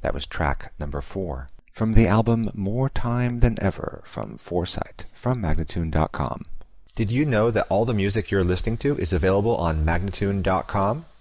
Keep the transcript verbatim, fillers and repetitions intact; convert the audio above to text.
That was track number four. From the album More Time Than Ever from Foresight from Magnatune dot com. Did you know that all the music you're listening to is available on Magnatune dot com?